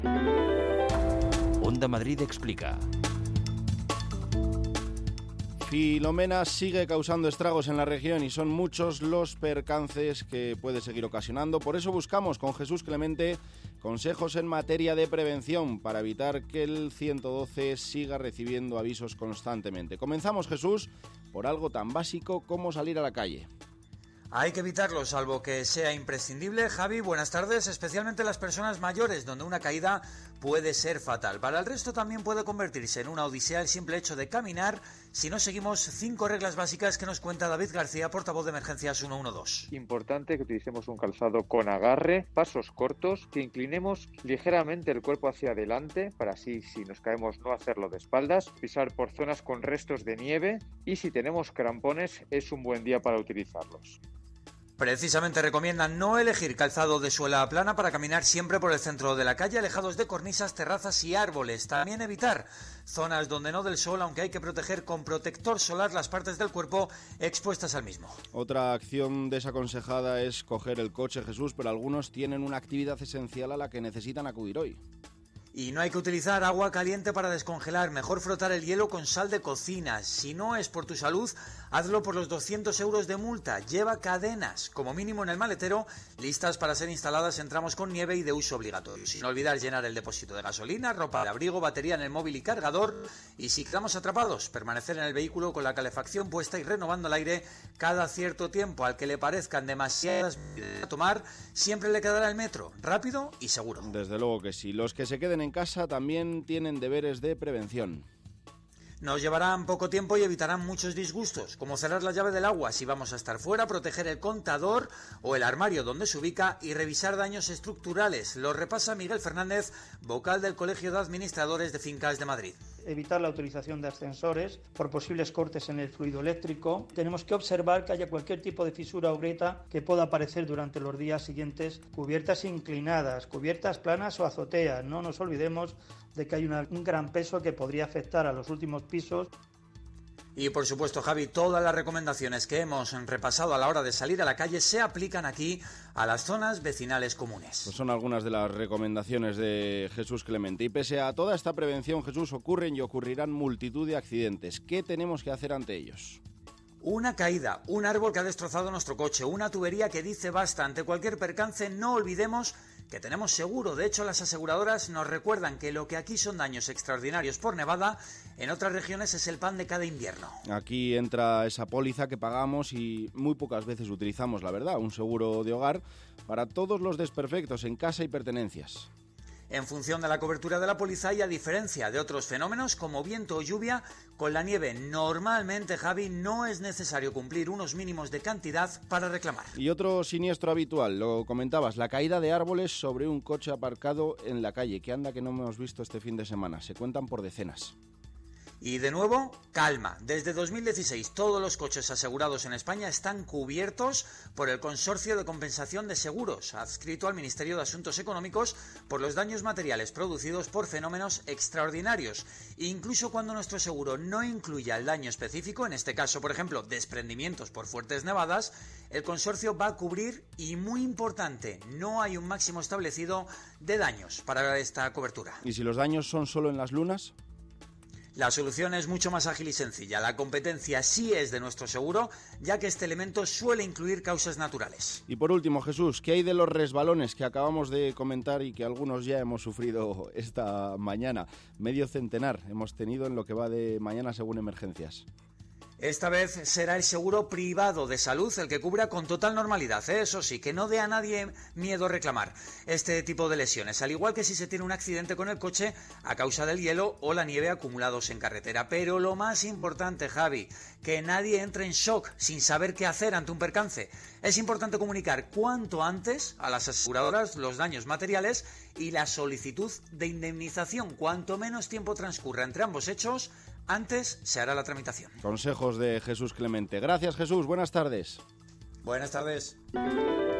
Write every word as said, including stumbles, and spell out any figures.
Onda Madrid explica. Filomena sigue causando estragos en la región y son muchos los percances que puede seguir ocasionando. Por eso buscamos con Jesús Clemente consejos en materia de prevención para evitar que el ciento doce siga recibiendo avisos constantemente. Comenzamos, Jesús, por algo tan básico como salir a la calle. Hay que evitarlo, salvo que sea imprescindible. Javi, buenas tardes, especialmente las personas mayores, donde una caída puede ser fatal. Para el resto también puede convertirse en una odisea el simple hecho de caminar si no seguimos cinco reglas básicas que nos cuenta David García, portavoz de Emergencias ciento doce. Importante que utilicemos un calzado con agarre, pasos cortos, que inclinemos ligeramente el cuerpo hacia adelante, para así, si nos caemos, no hacerlo de espaldas, pisar por zonas con restos de nieve y si tenemos crampones es un buen día para utilizarlos. Precisamente recomiendan no elegir calzado de suela plana para caminar siempre por el centro de la calle, alejados de cornisas, terrazas y árboles. También evitar zonas donde no del sol, aunque hay que proteger con protector solar las partes del cuerpo expuestas al mismo. Otra acción desaconsejada es coger el coche, Jesús, pero algunos tienen una actividad esencial a la que necesitan acudir hoy. Y no hay que utilizar agua caliente para descongelar, mejor frotar el hielo con sal de cocina. Si no es por tu salud, hazlo por los doscientos euros de multa. Lleva cadenas, como mínimo en el maletero, listas para ser instaladas en tramos con nieve y de uso obligatorio. Sin olvidar llenar el depósito de gasolina, ropa de abrigo, batería en el móvil y cargador. Y si quedamos atrapados, permanecer en el vehículo con la calefacción puesta y renovando el aire cada cierto tiempo. Al que le parezcan demasiadas medidas a tomar, siempre le quedará el metro, rápido y seguro. Desde luego que sí. Los que se queden en casa también tienen deberes de prevención. Nos llevarán poco tiempo y evitarán muchos disgustos, como cerrar la llave del agua si vamos a estar fuera, proteger el contador o el armario donde se ubica y revisar daños estructurales. Lo repasa Miguel Fernández, vocal del Colegio de Administradores de Fincas de Madrid. Evitar la utilización de ascensores por posibles cortes en el fluido eléctrico. Tenemos que observar que haya cualquier tipo de fisura o grieta que pueda aparecer durante los días siguientes. Cubiertas inclinadas, cubiertas planas o azoteas. No nos olvidemos de que hay una, un gran peso que podría afectar a los últimos pisos. Y por supuesto, Javi, todas las recomendaciones que hemos repasado a la hora de salir a la calle se aplican aquí a las zonas vecinales comunes. Pues son algunas de las recomendaciones de Jesús Clemente. Y pese a toda esta prevención, Jesús, ocurren y ocurrirán multitud de accidentes. ¿Qué tenemos que hacer ante ellos? Una caída, un árbol que ha destrozado nuestro coche, una tubería que dice basta. Ante cualquier percance, no olvidemos que tenemos seguro. De hecho, las aseguradoras nos recuerdan que lo que aquí son daños extraordinarios por nevada, en otras regiones es el pan de cada invierno. Aquí entra esa póliza que pagamos y muy pocas veces utilizamos, la verdad, un seguro de hogar para todos los desperfectos en casa y pertenencias. En función de la cobertura de la póliza y a diferencia de otros fenómenos como viento o lluvia, con la nieve normalmente, Javi, no es necesario cumplir unos mínimos de cantidad para reclamar. Y otro siniestro habitual, lo comentabas, la caída de árboles sobre un coche aparcado en la calle, que anda que no hemos visto este fin de semana, se cuentan por decenas. Y de nuevo, calma. Desde dos mil dieciséis todos los coches asegurados en España están cubiertos por el Consorcio de Compensación de Seguros, adscrito al Ministerio de Asuntos Económicos, por los daños materiales producidos por fenómenos extraordinarios. Incluso cuando nuestro seguro no incluya el daño específico, en este caso, por ejemplo, desprendimientos por fuertes nevadas, el consorcio va a cubrir y, muy importante, no hay un máximo establecido de daños para esta cobertura. ¿Y si los daños son solo en las lunas? La solución es mucho más ágil y sencilla. La competencia sí es de nuestro seguro, ya que este elemento suele incluir causas naturales. Y por último, Jesús, ¿qué hay de los resbalones que acabamos de comentar y que algunos ya hemos sufrido esta mañana? Medio centenar hemos tenido en lo que va de mañana según Emergencias. Esta vez será el seguro privado de salud el que cubra con total normalidad, ¿eh? Eso sí, que no dé a nadie miedo reclamar este tipo de lesiones, al igual que si se tiene un accidente con el coche a causa del hielo o la nieve acumulados en carretera. Pero lo más importante, Javi, que nadie entre en shock sin saber qué hacer ante un percance. Es importante comunicar cuanto antes a las aseguradoras los daños materiales y la solicitud de indemnización. Cuanto menos tiempo transcurra entre ambos hechos, antes se hará la tramitación. Consejos de Jesús Clemente. Gracias, Jesús. Buenas tardes. Buenas tardes.